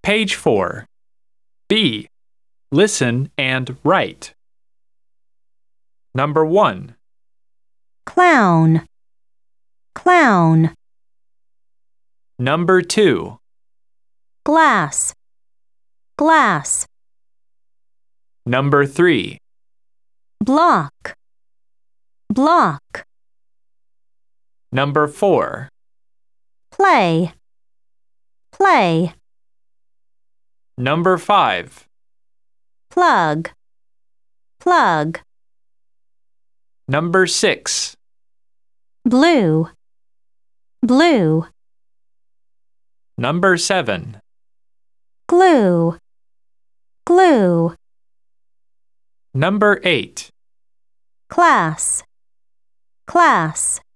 Page 4. B. Listen and write. Number 1. Clown, clown. Number 2. Glass, glass. Number 3. Block, block. Number 4. Play, play. Number 5. Plug, plug. Number 6. Blue, blue. Number 7. Glue, glue. Number 8. Class, class.